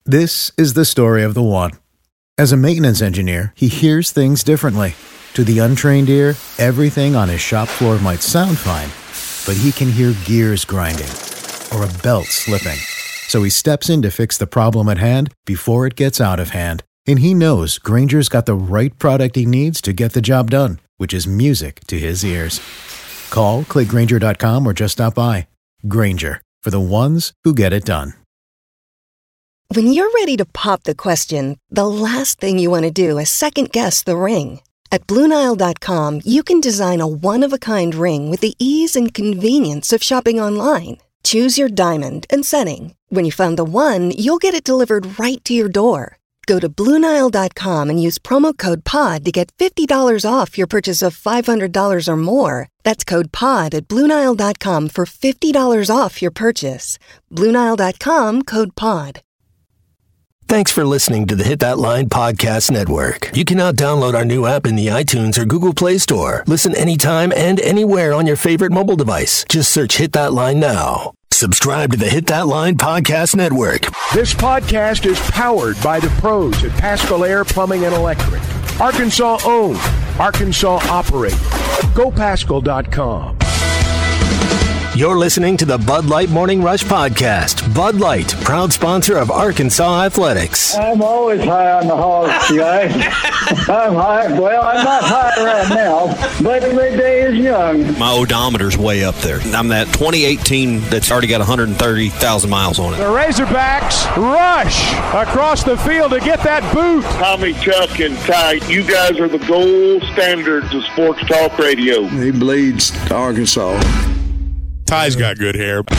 This is the story of the one. As a maintenance engineer, he hears things differently. To the untrained ear, everything on his shop floor might sound fine, but he can hear gears grinding or a belt slipping. So he steps in to fix the problem at hand before it gets out of hand. And he knows Grainger's got the right product he needs to get the job done, which is music to his ears. Call, click Grainger.com, or just stop by. Grainger, for the ones who get it done. When you're ready to pop the question, the last thing you want to do is second-guess the ring. At BlueNile.com, you can design a one-of-a-kind ring with the ease and convenience of shopping online. Choose your diamond and setting. When you find the one, you'll get it delivered right to your door. Go to BlueNile.com and use promo code POD to get $50 off your purchase of $500 or more. That's code POD at BlueNile.com for $50 off your purchase. BlueNile.com, code POD. Thanks for listening to the Hit That Line Podcast Network. You can now download our new app in the iTunes or Google Play Store. Listen anytime and anywhere on your favorite mobile device. Just search Hit That Line now. Subscribe to the Hit That Line Podcast Network. This podcast is powered by the pros at Paschal Air Plumbing and Electric. Arkansas owned. Arkansas operated. GoPaschal.com. You're listening to the Bud Light Morning Rush Podcast. Bud Light, proud sponsor of Arkansas Athletics. I'm always high on the hog, guys. I'm high. Well, I'm not high right now, but every day is young. My odometer's way up there. I'm that 2018 that's already got 130,000 miles on it. The Razorbacks rush across the field to get that boot. Tommy, Chuck, and Ty, you guys are the gold standards of sports talk radio. He bleeds Arkansas. Ty's got good hair. The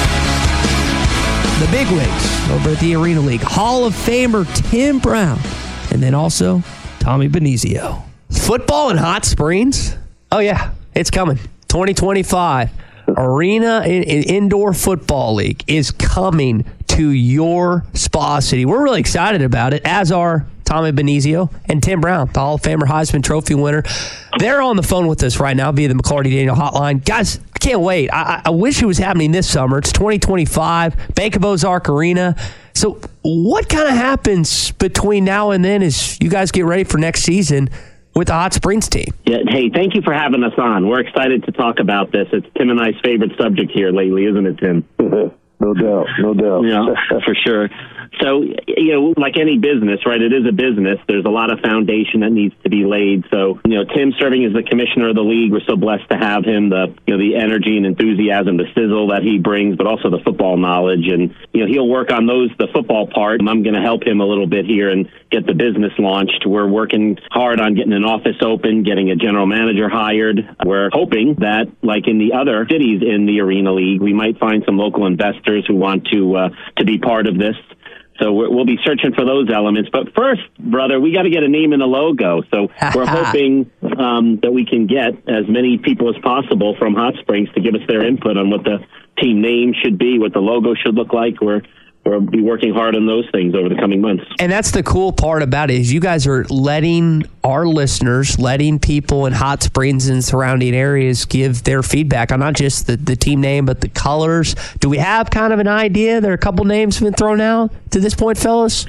bigwigs over at the Arena League. Hall of Famer Tim Brown. And then also Tommy Benizio. Football in Hot Springs? Oh, yeah. It's coming. 2025. Arena Indoor Football League is coming to your Spa City. We're really excited about it, as are Tommy Benizio and Tim Brown, the Hall of Famer Heisman Trophy winner. They're on the phone with us right now via the McLarty Daniel hotline. Guys, I can't wait. I wish it was happening this summer. It's 2025, Bank of Ozark Arena. So what kind of happens between now and then as you guys get ready for next season with the Hot Springs team? Yeah, hey, thank you for having us on. We're excited to talk about this. It's Tim and I's favorite subject here lately, isn't it, Tim? No doubt. Yeah, for sure. So, like any business, right, it is a business. There's a lot of foundation that needs to be laid. So, Tim serving as the commissioner of the league, we're so blessed to have him, the energy and enthusiasm, the sizzle that he brings, but also the football knowledge. And, he'll work on the football part. I'm going to help him a little bit here and get the business launched. We're working hard on getting an office open, getting a general manager hired. We're hoping that, like in the other cities in the Arena League, we might find some local investors who want to be part of this. So we'll be searching for those elements. But first, brother, we got to get a name and a logo. So we're hoping that we can get as many people as possible from Hot Springs to give us their input on what the team name should be, what the logo should look like. We'll be working hard on those things over the coming months. And that's the cool part about it is you guys are letting our listeners, letting people in Hot Springs and surrounding areas give their feedback on not just the team name, but the colors. Do we have kind of an idea? There are a couple names have been thrown out to this point, fellas?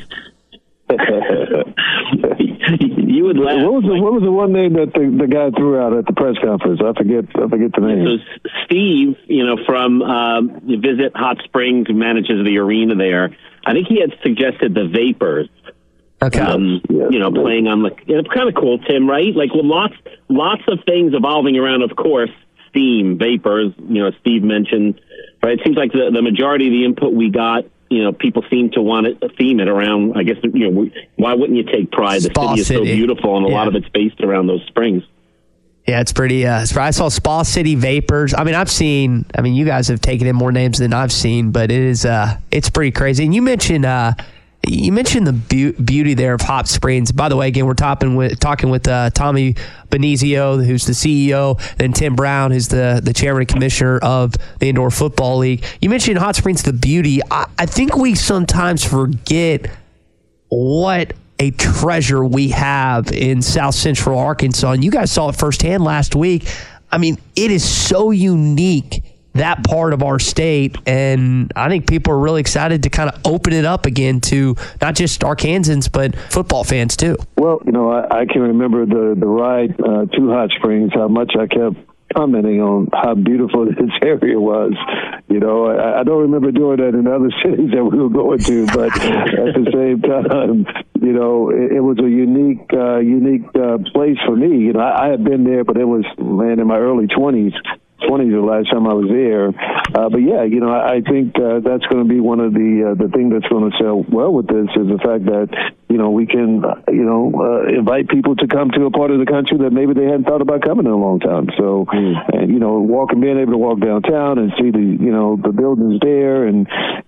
You would laugh. What was the one name that the guy threw out at the press conference? I forget the name. So Steve, from Visit Hot Springs, who manages the arena there, I think he had suggested the Vapors. Okay. Playing on it's kind of cool, Tim, right? Like, with lots of things evolving around, of course, steam, vapors, Steve mentioned, right? It seems like the majority of the input we got, people seem to want to theme it around, I guess, why wouldn't you take pride? The city is so beautiful, and a lot of it's based around those springs. Yeah, it's pretty. I saw Spa City Vapors. I mean, you guys have taken in more names than I've seen, but it's pretty crazy. And you mentioned the beauty there of Hot Springs. By the way, again, we're talking with Tommy Benizio, who's the CEO, and Tim Brown, who's the chairman and commissioner of the Indoor Football League. You mentioned Hot Springs, the beauty. I think we sometimes forget what a treasure we have in South Central Arkansas, and you guys saw it firsthand last week. I mean, it is so unique that part of our state. And I think people are really excited to kind of open it up again to not just Arkansans, but football fans too. Well, I can remember the ride to Hot Springs, how much I kept commenting on how beautiful this area was. I don't remember doing that in other cities that we were going to, but at the same time, it was a unique place for me. I had been there, but it was, in my early 20s the last time I was there. But yeah, I think that's going to be one of the things that's going to sell well with this is the fact that, we can, invite people to come to a part of the country that maybe they hadn't thought about coming in a long time. So, and, being able to walk downtown and see the buildings there and,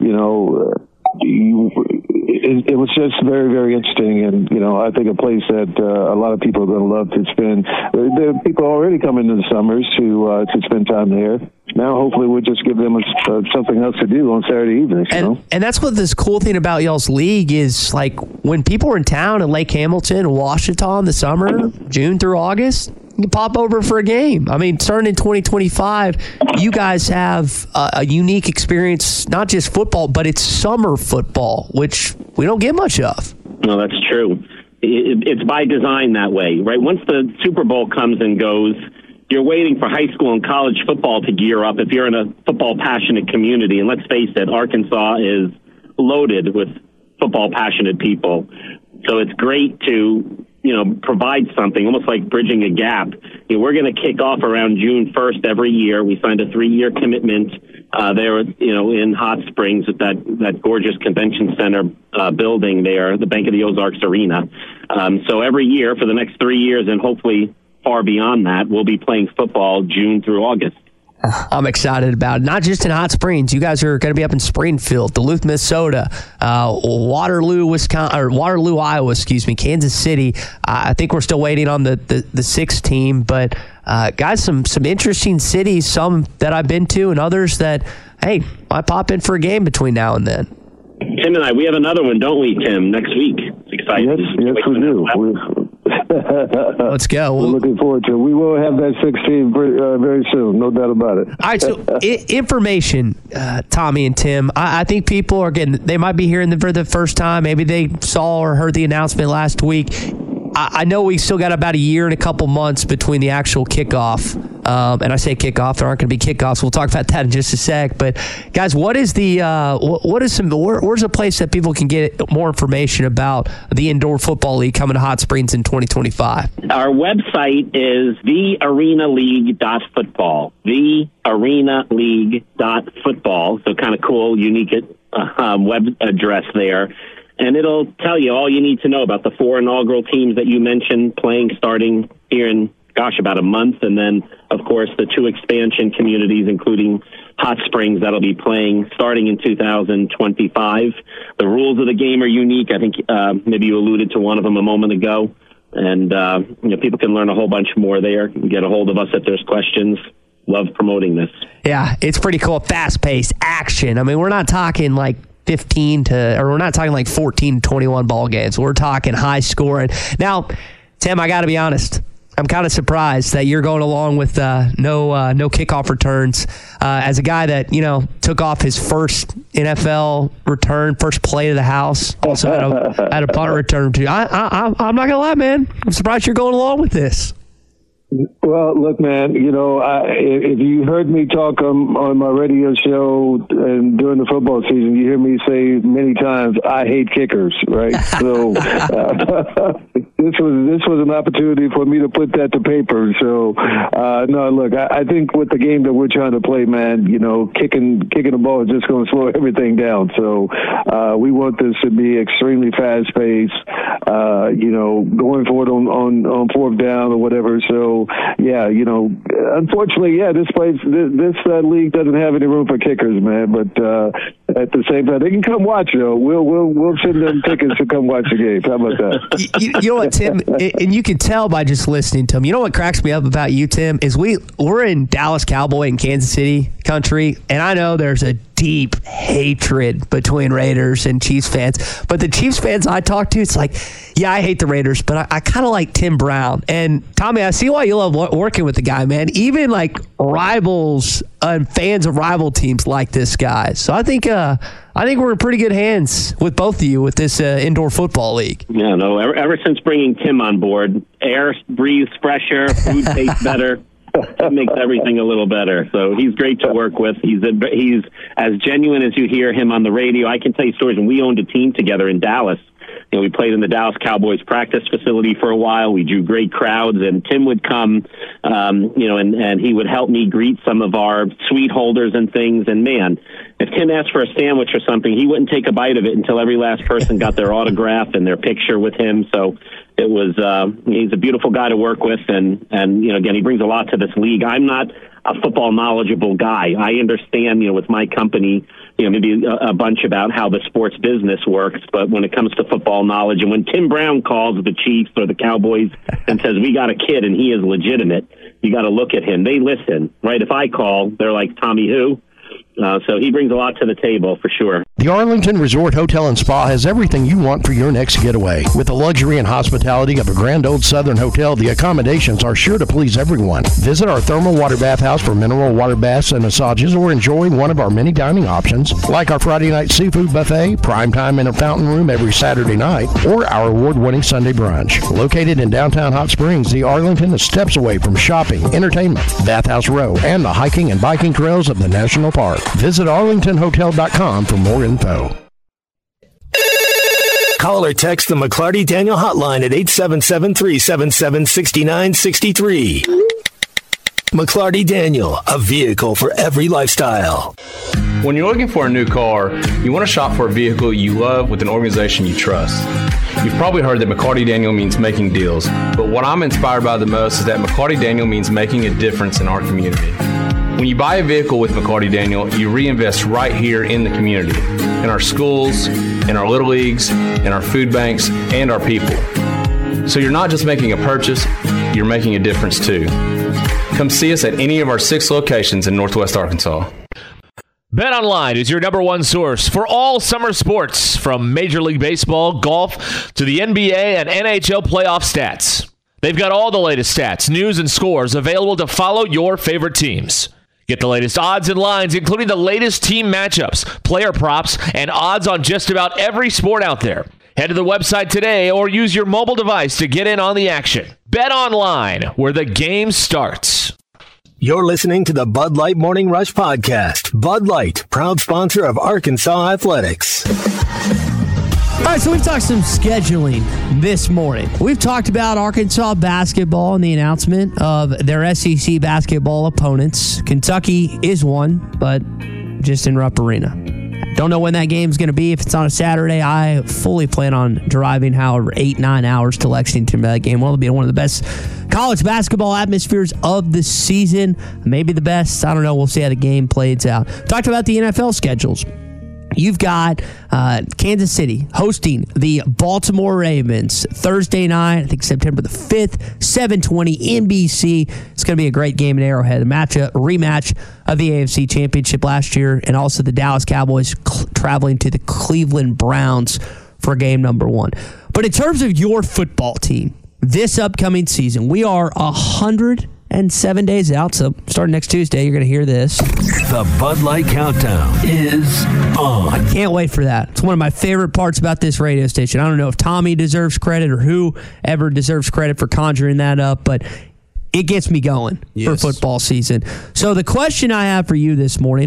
it was just very, very interesting, and I think a place that a lot of people are going to love to spend. There are people already coming in the summers to spend time there. Now, hopefully, we'll just give them something else to do on Saturday evenings. And that's what this cool thing about y'all's league is. Like when people are in town in Lake Hamilton, Ouachita in the summer, June through August, you can pop over for a game. I mean, starting in 2025, you guys have a unique experience, not just football, but it's summer football, which we don't get much of. No, that's true. It's by design that way, right? Once the Super Bowl comes and goes, you're waiting for high school and college football to gear up if you're in a football-passionate community. And let's face it, Arkansas is loaded with football-passionate people. So it's great to provide something, almost like bridging a gap. We're going to kick off around June 1st every year. We signed a 3-year commitment there, in Hot Springs at that gorgeous convention center building there, the Bank of the Ozarks Arena. So every year for the next 3 years, and hopefully far beyond that, we'll be playing football June through August. I'm excited about it. Not just in Hot Springs. You guys are going to be up in Springfield, Duluth, Minnesota, Waterloo, Iowa, Kansas City. I think we're still waiting on the sixth team, but guys, some interesting cities, some that I've been to and others that, hey, might pop in for a game between now and then. Tim and I, we have another one, don't we, Tim, next week? It's exciting. Yes, we do. Let's go. We're looking forward to it. We will have that 16 very soon, no doubt about it. All right, so information, Tommy and Tim. I think people are they might be hearing them for the first time. Maybe they saw or heard the announcement last week. I know we still got about a year and a couple months between the actual kickoff. And I say kickoff, there aren't going to be kickoffs. We'll talk about that in just a sec. But guys, where's a place that people can get more information about the Indoor Football League coming to Hot Springs in 2025? Our website is thearenaleague.football. Thearenaleague.football. So kind of cool, unique web address there. And it'll tell you all you need to know about the 4 inaugural teams that you mentioned playing starting here in, about a month. And then, of course, the 2 expansion communities, including Hot Springs, that'll be playing starting in 2025. The rules of the game are unique. I think maybe you alluded to one of them a moment ago. And, people can learn a whole bunch more there. You can get a hold of us if there's questions. Love promoting this. Yeah, it's pretty cool. Fast-paced action. I mean, we're not talking like 15 to, or we're not talking like 14 to 21 ball games. We're talking high scoring. Now, Tim, I got to be honest. I'm kind of surprised that you're going along with no kickoff returns. As a guy that took off his first NFL return, first play to the house, also had a punt return too. I'm not gonna lie, man. I'm surprised you're going along with this. Well, look, man, if you heard me talk on my radio show and during the football season, you hear me say many times, I hate kickers, right? So this was an opportunity for me to put that to paper. So, no, look, I think with the game that we're trying to play, man, kicking the ball is just going to slow everything down. So we want this to be extremely fast-paced, going for it on 4th down or whatever. So, yeah, unfortunately, this league doesn't have any room for kickers, man. But at the same time, they can come watch. We'll send them tickets to come watch the game. How about that? You know what, Tim? And you can tell by just listening to him. You know what cracks me up about you, Tim, is we're in Dallas Cowboy and Kansas City country, and I know there's a deep hatred between Raiders and Chiefs fans. But the Chiefs fans I talk to, it's like, yeah, I hate the Raiders, but I kind of like Tim Brown. And Tommy, I see why you love working with the guy, man. Even like rivals and fans of rival teams like this guy. So I think we're in pretty good hands with both of you with this indoor football league. Yeah, no, ever since bringing Tim on board, air breathes fresher, food tastes better. It makes everything a little better. So he's great to work with. He's as genuine as you hear him on the radio. I can tell you stories when we owned a team together in Dallas. We played in the Dallas Cowboys practice facility for a while. We drew great crowds, and Tim would come, and he would help me greet some of our suite holders and things. And man, if Tim asked for a sandwich or something, he wouldn't take a bite of it until every last person got their autograph and their picture with him. So it was, he's a beautiful guy to work with. And again, he brings a lot to this league. I'm not a football knowledgeable guy. I understand, with my company, maybe a bunch about how the sports business works, but when it comes to football knowledge, and when Tim Brown calls the Chiefs or the Cowboys and says, we got a kid and he is legitimate, you got to look at him. They listen, right? If I call, they're like, Tommy who? So he brings a lot to the table for sure. The Arlington Resort Hotel and Spa has everything you want for your next getaway. With the luxury and hospitality of a grand old southern hotel, the accommodations are sure to please everyone. Visit our thermal water bath house for mineral water baths and massages, or enjoy one of our many dining options, like our Friday night seafood buffet, prime time in a fountain room every Saturday night, or our award-winning Sunday brunch. Located in downtown Hot Springs, the Arlington is steps away from shopping, entertainment, Bathhouse Row, and the hiking and biking trails of the National Park. Visit arlingtonhotel.com for more info. Call or text the McLarty Daniel hotline at 877-377-6963. McLarty Daniel, a vehicle for every lifestyle. When you're looking for a new car, you want to shop for a vehicle you love with an organization you trust. You've probably heard that McLarty Daniel means making deals, but what I'm inspired by the most is that McLarty Daniel means making a difference in our community. When you buy a vehicle with McLarty Daniel, you reinvest right here in the community, in our schools, in our little leagues, in our food banks, and our people. So you're not just making a purchase, you're making a difference too. Come see us at any of our 6 locations in Northwest Arkansas. BetOnline is your number one source for all summer sports, from Major League Baseball, golf, to the NBA and NHL playoff stats. They've got all the latest stats, news, and scores available to follow your favorite teams. Get the latest odds and lines, including the latest team matchups, player props, and odds on just about every sport out there. Head to the website today or use your mobile device to get in on the action. Bet Online, where the game starts. You're listening to the Bud Light Morning Rush Podcast. Bud Light, proud sponsor of Arkansas Athletics. All right, so we've talked some scheduling this morning. We've talked about Arkansas basketball and the announcement of their SEC basketball opponents. Kentucky is one, but just in Rupp Arena. Don't know when that game's going to be. If it's on a Saturday, I fully plan on driving, 8-9 hours to Lexington for that game. Well, it'll be one of the best college basketball atmospheres of the season. Maybe the best. I don't know. We'll see how the game plays out. Talked about the NFL schedules. You've got Kansas City hosting the Baltimore Ravens Thursday night, I think September the 5th, 7:20 NBC. It's going to be a great game in Arrowhead, a rematch of the AFC Championship last year, and also the Dallas Cowboys traveling to the Cleveland Browns for game number 1. But in terms of your football team, this upcoming season, we are 107 days out, so starting next Tuesday, you're going to hear this. The Bud Light Countdown is on. I can't wait for that. It's one of my favorite parts about this radio station. I don't know if Tommy deserves credit or whoever deserves credit for conjuring that up, but it gets me going for football season. So the question I have for you this morning,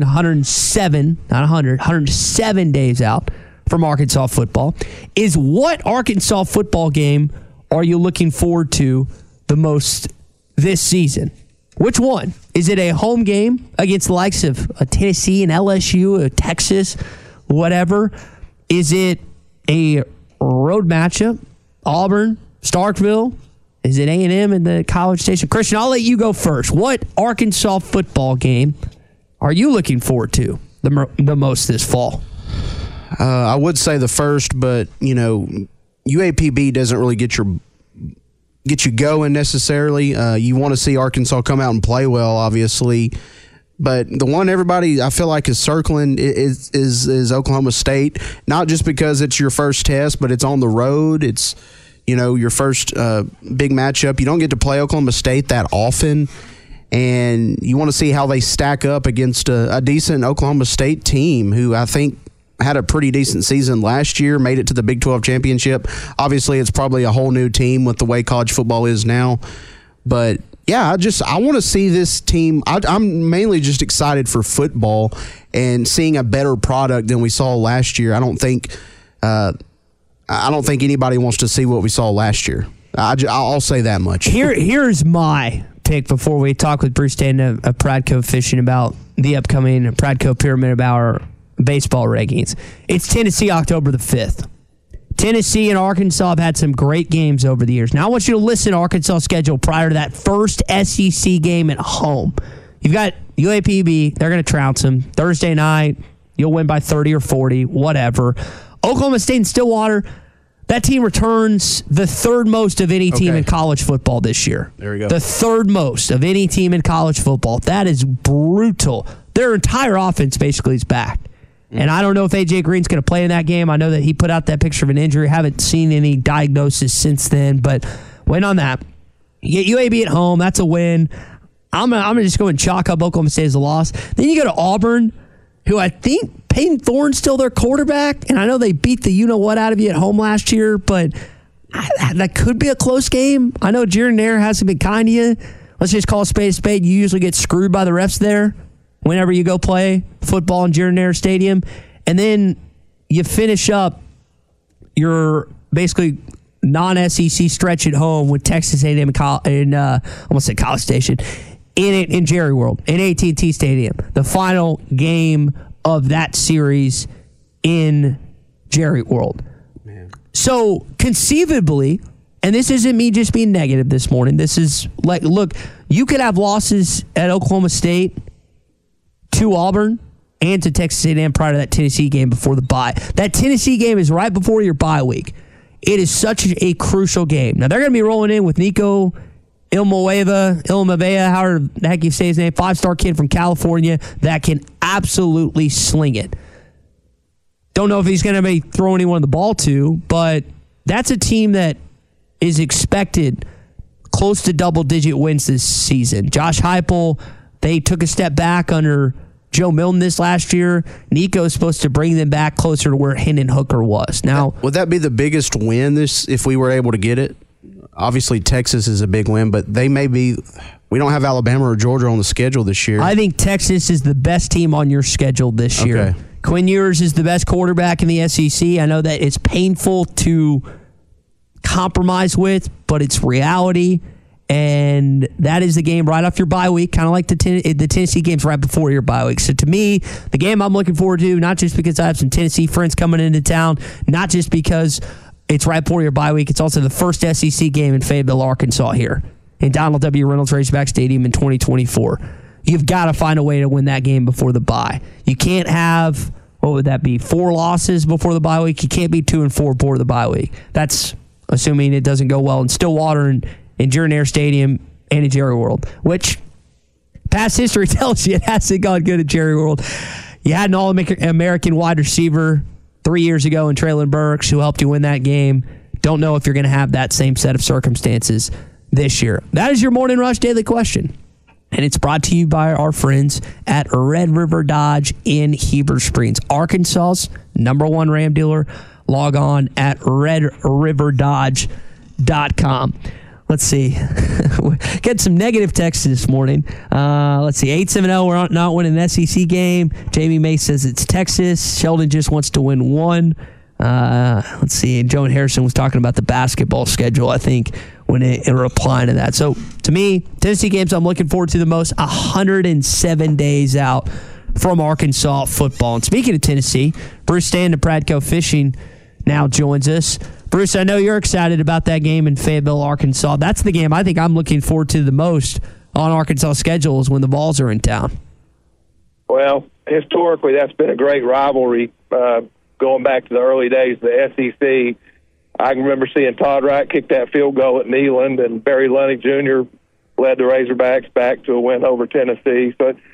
107 days out from Arkansas football, is what Arkansas football game are you looking forward to the most this season? Which one? Is it a home game against the likes of Tennessee and LSU, Texas, whatever? Is it a road matchup? Auburn, Starkville? Is it A&M in the College Station? Christian, I'll let you go first. What Arkansas football game are you looking forward to the most this fall? I would say the first, but, UAPB doesn't really get you going necessarily. You want to see Arkansas come out and play well, obviously, But the one everybody I feel like is circling is Oklahoma State, not just because it's your first test, but it's on the road. It's, your first big matchup. You don't get to play Oklahoma State that often, and you want to see how they stack up against a decent Oklahoma State team who I think had a pretty decent season last year, made it to the Big 12 championship. Obviously, it's probably a whole new team with the way college football is now. But, yeah, I want to see this team. I'm mainly just excited for football and seeing a better product than we saw last year. I don't think anybody wants to see what we saw last year. I'll say that much. Here's my pick before we talk with Bruce Dayton of Pradco Fishing about the upcoming Pradco Pyramid of our baseball rankings. It's Tennessee, October the 5th. Tennessee and Arkansas have had some great games over the years. Now I want you to listen to Arkansas' schedule prior to that first SEC game at home. You've got UAPB. They're going to trounce them. Thursday night, you'll win by 30 or 40, whatever. Oklahoma State and Stillwater, that team returns the third most of any team in college football this year. There we go. The third most of any team in college football. That is brutal. Their entire offense basically is back. And I don't know if A.J. Green's going to play in that game. I know that he put out that picture of an injury. Haven't seen any diagnosis since then, but wait on that. You get UAB at home. That's a win. I'm going to just go and chalk up Oklahoma State as a loss. Then you go to Auburn, who I think Peyton Thorne's still their quarterback, and I know they beat the you-know-what out of you at home last year, but that could be a close game. I know Jaron Nair hasn't been kind to you. Let's just call a spade a spade. You usually get screwed by the refs there whenever you go play football in Jaron Nair Stadium. And then you finish up your basically non-SEC stretch at home with Texas A&M in I almost said College Station, in Jerry World, in AT&T Stadium. The final game of that series in Jerry World. Man. So conceivably, and this isn't me just being negative this morning, this is like, look, you could have losses at Oklahoma State to Auburn and to Texas A&M prior to that Tennessee game before the bye. That Tennessee game is right before your bye week. It is such a crucial game. Now, they're going to be rolling in with Nico Ilmavea, however the heck you say his name, 5-star kid from California that can absolutely sling it. Don't know if he's going to be throwing anyone the ball to, but that's a team that is expected close to double-digit wins this season. Josh Heupel, they took a step back under Joe Milton this last year. Nico is supposed to bring them back closer to where Hendon Hooker was. Now, would that be the biggest win if we were able to get it? Obviously, Texas is a big win, but they may be. We don't have Alabama or Georgia on the schedule this year. I think Texas is the best team on your schedule this year. Quinn Ewers is the best quarterback in the SEC. I know that it's painful to compromise with, but it's reality. And that is the game right off your bye week, kind of like the Tennessee games right before your bye week. So to me, the game I'm looking forward to, not just because I have some Tennessee friends coming into town, not just because it's right before your bye week, it's also the first SEC game in Fayetteville, Arkansas here in Donald W. Reynolds Razorback Stadium in 2024. You've got to find a way to win that game before the bye. You can't have, what would that be, 4 losses before the bye week? You can't be 2-4 before the bye week. That's assuming it doesn't go well in Stillwater and in Jaron Nair Stadium and in Jerry World, which past history tells you it hasn't gone good at Jerry World. You had an All-American wide receiver 3 years ago in Traylon Burks who helped you win that game. Don't know if you're going to have that same set of circumstances this year. That is your Morning Rush Daily Question, and it's brought to you by our friends at Red River Dodge in Heber Springs, Arkansas's #1 Ram dealer. Log on at redriverdodge.com. Let's see. Get some negative texts this morning. Let's see. 870, we're not winning an SEC game. Jamie May says it's Texas. Sheldon just wants to win one. Let's see. And Joan Harrison was talking about the basketball schedule, I think, when in replying to that. So, to me, Tennessee games I'm looking forward to the most, 107 days out from Arkansas football. And speaking of Tennessee, Bruce Stand of Pradco Fishing now joins us. Bruce, I know you're excited about that game in Fayetteville, Arkansas. That's the game I think I'm looking forward to the most on Arkansas' schedules when the Vols are in town. Well, historically, that's been a great rivalry going back to the early days of the SEC. I can remember seeing Todd Wright kick that field goal at Neyland, and Barry Lunney Jr. led the Razorbacks back to a win over Tennessee. So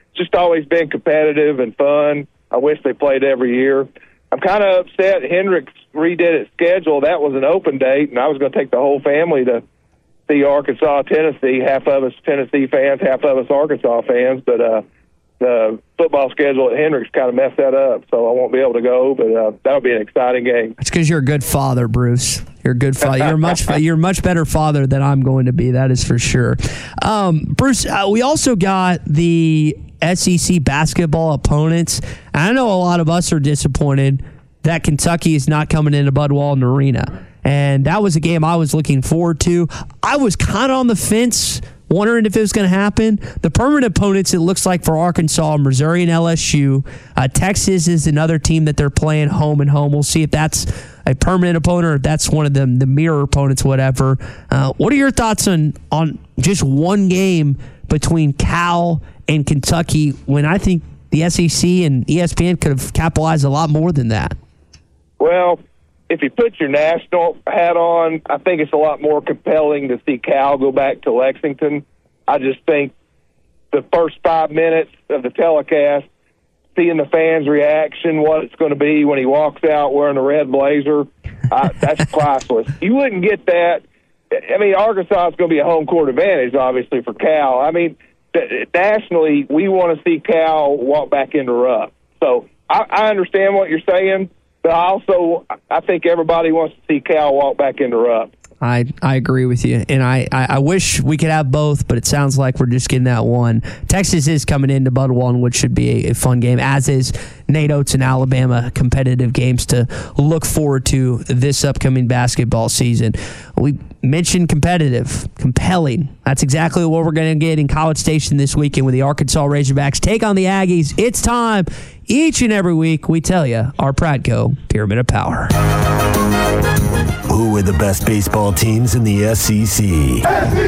just always been competitive and fun. I wish they played every year. I'm kind of upset Hendricks redid its schedule. That was an open date, and I was going to take the whole family to see Arkansas, Tennessee. Half of us Tennessee fans, half of us Arkansas fans. But the football schedule at Hendricks kind of messed that up, so I won't be able to go. But that'll be an exciting game. It's because you're a good father, Bruce. You're a good father. You're a much better father than I'm going to be. That is for sure. Bruce, we also got the SEC basketball opponents. I know a lot of us are disappointed that Kentucky is not coming into Bud Walton Arena. And that was a game I was looking forward to. I was kind of on the fence, wondering if it was going to happen. The permanent opponents, it looks like, for Arkansas, Missouri, and LSU. Texas is another team that they're playing home and home. We'll see if that's a permanent opponent or if that's one of them, the mirror opponents, whatever. What are your thoughts on just one game between Cal and Kentucky when I think the SEC and ESPN could have capitalized a lot more than that? Well, if you put your national hat on, I think it's a lot more compelling to see Cal go back to Lexington. I just think the first 5 minutes of the telecast, seeing the fans' reaction, what it's going to be when he walks out wearing a red blazer, that's priceless. You wouldn't get that. I mean, Arkansas is going to be a home court advantage, obviously, for Cal. I mean, nationally, we want to see Cal walk back into Rupp. So I understand what you're saying. But I think everybody wants to see Cal walk back into Rupp. I agree with you, and I wish we could have both, but it sounds like we're just getting that one. Texas is coming into Bud Walton, which should be a fun game, as is Nate Oates and Alabama, competitive games to look forward to this upcoming basketball season. We mentioned compelling. That's exactly what we're going to get in College Station this weekend with the Arkansas Razorbacks take on the Aggies. It's time. Each and every week, we tell you our Pratco Pyramid of Power. Who are the best baseball teams in the SEC?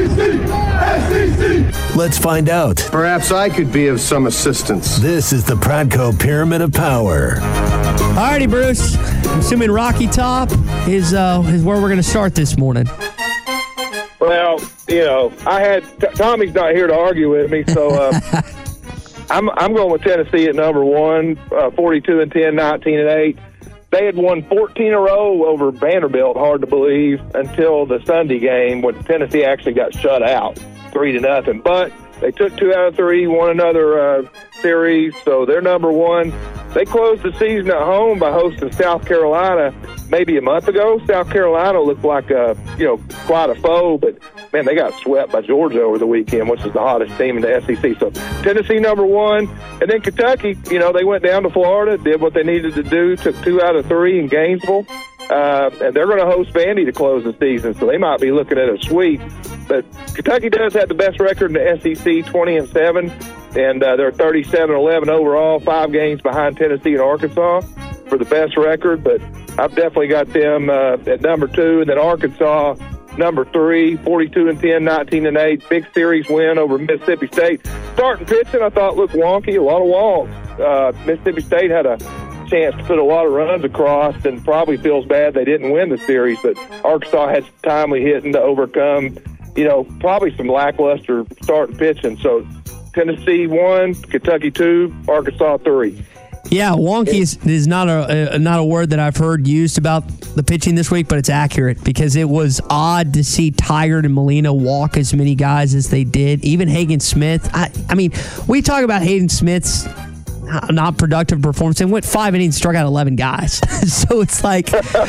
SEC! Let's find out. Perhaps I could be of some assistance. This is the Pratco Pyramid of Power. Alrighty, Bruce. Assuming Rocky Top is where we're going to start this morning. Well, Tommy's not here to argue with me, so I'm going with Tennessee at number one, 42-10, 19-8. They had won 14 in a row over Vanderbilt, hard to believe, until the Sunday game when Tennessee actually got shut out, 3-0. But they took 2 out of 3, won another series, so they're number one. They closed the season at home by hosting South Carolina maybe a month ago. South Carolina looked like quite a foe, but man, they got swept by Georgia over the weekend, which is the hottest team in the SEC. So Tennessee number one, and then Kentucky. They went down to Florida, did what they needed to do, took 2 out of 3 in Gainesville, and they're going to host Vandy to close the season. So they might be looking at a sweep. But Kentucky does have the best record in the SEC, 20-7, and they're 37-11 overall, 5 games behind Tennessee and Arkansas for the best record. But I've definitely got them at number 2, and then Arkansas number 3, 42-10, 19-8, big series win over Mississippi State. Starting pitching, I thought looked wonky, a lot of walks. Mississippi State had a chance to put a lot of runs across, and probably feels bad they didn't win the series. But Arkansas had some timely hitting to overcome, probably some lackluster starting pitching. So Tennessee 1, Kentucky 2, Arkansas 3. Yeah, wonky is not a word that I've heard used about the pitching this week, but it's accurate because it was odd to see Tigard and Molina walk as many guys as they did. Even Hagen Smith. I mean, we talk about Hagen Smith's not productive performance and went 5 innings, struck out 11 guys. So it's like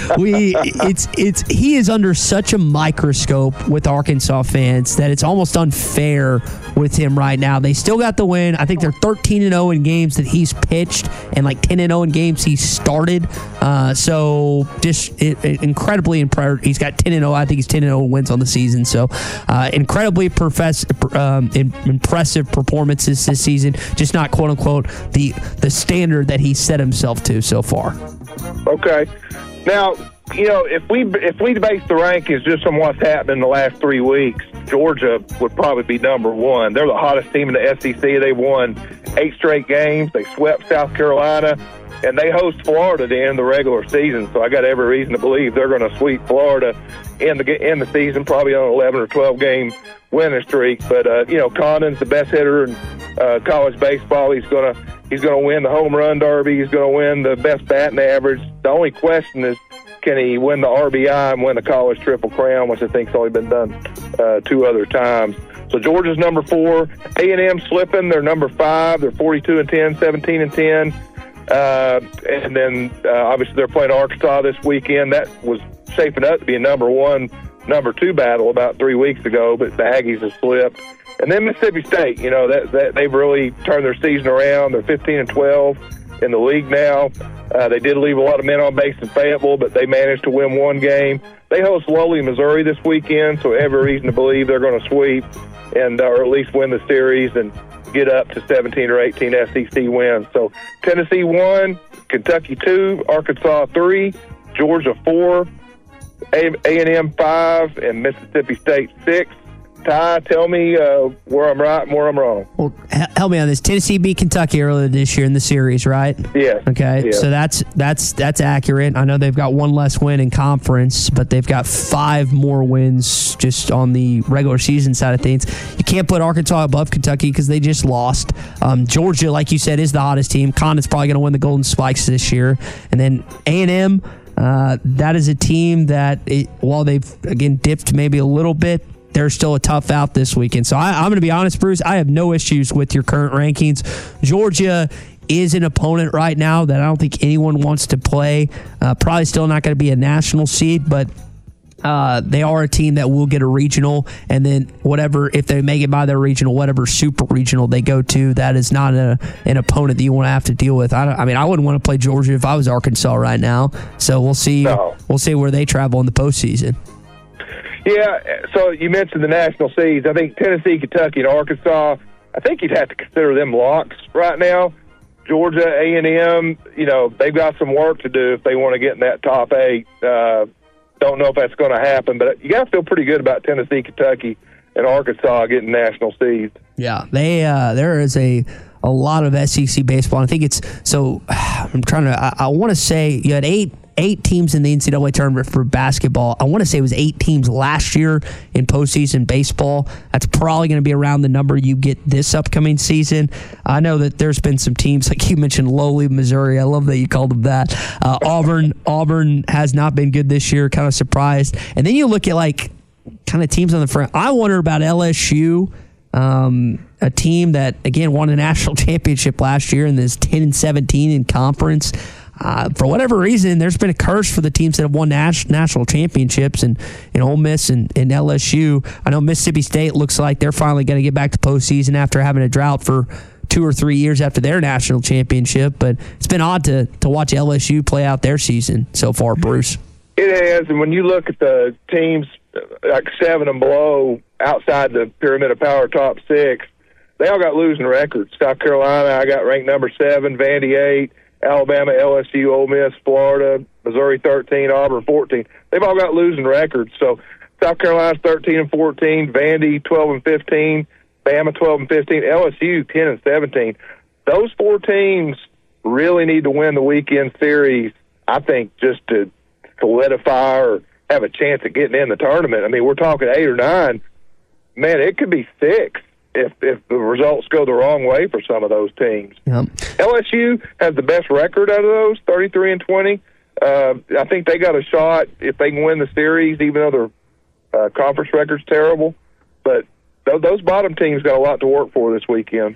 he is under such a microscope with Arkansas fans that it's almost unfair with him right now. They still got the win. I think they're 13-0 in games that he's pitched and like 10-0 in games he started. So just incredibly impressive. He's got 10-0. I think he's 10-0 wins on the season. So incredibly impressive performances this season. Just not quote unquote the standard that he set himself to so far. Okay. Now, if we base the rankings just on what's happened in the last 3 weeks, Georgia would probably be number 1. They're the hottest team in the SEC. They won 8 straight games. They swept South Carolina, and they host Florida to end the regular season. So I got every reason to believe they're going to sweep Florida in the season, probably on an 11 or 12 game winning streak. But Condon's the best hitter in college baseball. He's gonna win the home run derby. He's gonna win the best batting average. The only question is, can he win the RBI and win the college Triple Crown, which I think's only been done 2 other times. So Georgia's number 4. A&M slipping. They're number 5. They're 42-10, 17-10. And then obviously they're playing Arkansas this weekend. That was shaping up to be a number 1, number 2 battle about 3 weeks ago, but the Aggies have slipped. And then Mississippi State, that they've really turned their season around. They're 15-12 in the league now. They did leave a lot of men on base in Fayetteville, but they managed to win 1 game. They host lowly Missouri this weekend, so every reason to believe they're going to sweep and or at least win the series and get up to 17 or 18 SEC wins. So Tennessee 1, Kentucky 2, Arkansas 3, Georgia 4, A&M 5, and Mississippi State 6. Ty, tell me where I'm right and where I'm wrong. Well, help me on this. Tennessee beat Kentucky earlier this year in the series, right? Yeah. Okay, yeah. so that's accurate. I know they've got 1 less win in conference, but they've got 5 more wins just on the regular season side of things. You can't put Arkansas above Kentucky because they just lost. Georgia, like you said, is the hottest team. Condon's probably going to win the Golden Spikes this year. And then A&M, that is a team that, while they've, again, dipped maybe a little bit, they're still a tough out this weekend. So I'm going to be honest, Bruce, I have no issues with your current rankings. Georgia is an opponent right now that I don't think anyone wants to play. Probably still not going to be a national seed, but they are a team that will get a regional, and then whatever, if they make it by their regional, whatever super regional they go to, that is not an opponent that you want to have to deal with. I wouldn't want to play Georgia if I was Arkansas right now. So we'll see. No. We'll see where they travel in the postseason. Yeah, so you mentioned the national seeds. I think Tennessee, Kentucky, and Arkansas, I think you'd have to consider them locks right now. Georgia, A&M, they've got some work to do if they want to get in that top 8. Don't know if that's going to happen, but you got to feel pretty good about Tennessee, Kentucky, and Arkansas getting national seeds. Yeah, there is a lot of SEC baseball. I think it's so. I want to say you had eight teams in the NCAA tournament for basketball. I want to say it was 8 teams last year in postseason baseball. That's probably going to be around the number you get this upcoming season. I know that there's been some teams, like you mentioned, lowly Missouri. I love that you called them that. Auburn has not been good this year, kind of surprised. And then you look at kind of teams on the front. I wonder about LSU, a team that, again, won a national championship last year and is 10-17 in conference. For whatever reason, there's been a curse for the teams that have won national championships, and Ole Miss and LSU. I know Mississippi State looks like they're finally going to get back to postseason after having a drought for 2 or 3 years after their national championship. But it's been odd to watch LSU play out their season so far, Bruce. It is, and when you look at the teams like 7 and below outside the pyramid of power top 6, they all got losing records. South Carolina, I got ranked number 7, Vandy 8, Alabama, LSU, Ole Miss, Florida, Missouri 13, Auburn 14. They've all got losing records. So South Carolina's 13-14, Vandy 12-15, Bama 12-15, LSU 10-17. Those 4 teams really need to win the weekend series, I think, just to solidify or have a chance at getting in the tournament. I mean, we're talking 8 or 9. Man, it could be 6. If the results go the wrong way for some of those teams. Yep. LSU has the best record out of those, 33-20. I think they got a shot if they can win the series, even though their conference record's terrible. But those bottom teams got a lot to work for this weekend.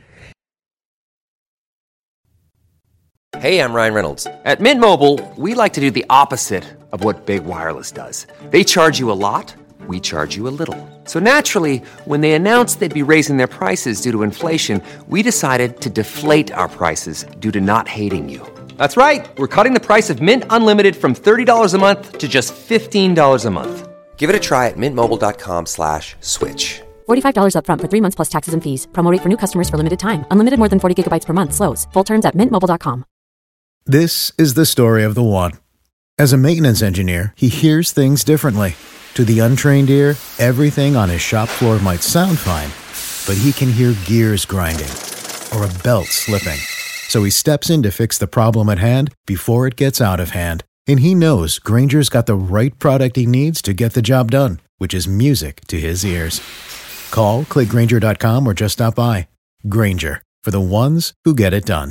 Hey, I'm Ryan Reynolds. At Mint Mobile, we like to do the opposite of what Big Wireless does. They charge you a lot. We charge you a little. So naturally, when they announced they'd be raising their prices due to inflation, we decided to deflate our prices due to not hating you. That's right. We're cutting the price of Mint Unlimited from $30 a month to just $15 a month. Give it a try at mintmobile.com/switch. $45 up front for 3 months plus taxes and fees. Promo rate for new customers for limited time. Unlimited more than 40 gigabytes per month. Slows full terms at mintmobile.com. This is the story of the one. As a maintenance engineer, he hears things differently. To the untrained ear, everything on his shop floor might sound fine, but he can hear gears grinding or a belt slipping. So he steps in to fix the problem at hand before it gets out of hand. And he knows Grainger's got the right product he needs to get the job done, which is music to his ears. Call, click Grainger.com, or just stop by. Grainger, for the ones who get it done.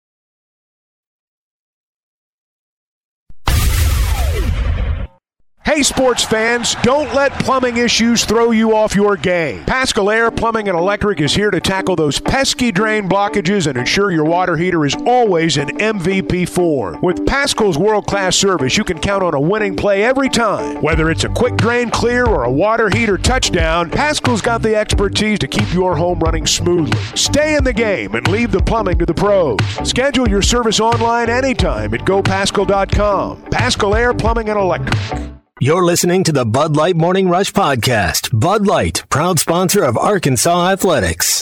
Hey, sports fans, don't let plumbing issues throw you off your game. Paschal Air Plumbing and Electric is here to tackle those pesky drain blockages and ensure your water heater is always in MVP form. With Paschal's world-class service, you can count on a winning play every time. Whether it's a quick drain clear or a water heater touchdown, Paschal's got the expertise to keep your home running smoothly. Stay in the game and leave the plumbing to the pros. Schedule your service online anytime at gopaschal.com. Paschal Air Plumbing and Electric. You're listening to the Bud Light Morning Rush Podcast. Bud Light, proud sponsor of Arkansas Athletics.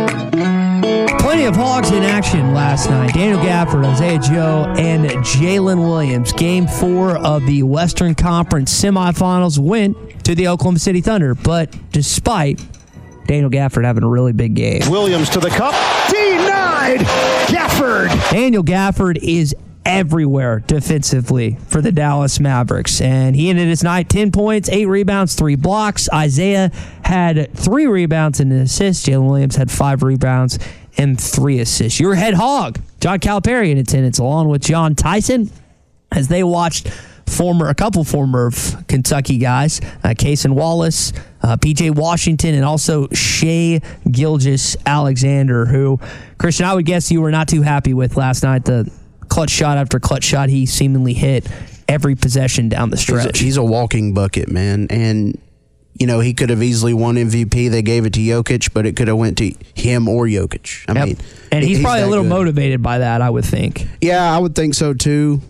Plenty of Hogs in action last night. Daniel Gafford, Isaiah Joe, and Jalen Williams. Game 4 of the Western Conference semifinals went to the Oklahoma City Thunder. But despite Daniel Gafford having a really big game. Williams to the cup. Denied. Gafford. Daniel Gafford is everywhere defensively for the Dallas Mavericks. And he ended his night 10 points, 8 rebounds, 3 blocks. Isaiah had 3 rebounds and an assist. Jalen Williams had 5 rebounds and 3 assists. Your head hog, John Calipari, in attendance, along with John Tyson, as they watched a couple former Kentucky guys, Cason Wallace, P.J. Washington, and also Shai Gilgeous-Alexander, who, Christian, I would guess you were not too happy with last night. The clutch shot after clutch shot he seemingly hit every possession down the stretch. He's a walking bucket, man. And, you know, he could have easily won MVP. They gave it to Jokic, but it could have went to him or Jokic. I mean, and he's probably a little motivated by that, I would think. Yeah, I would think so, too.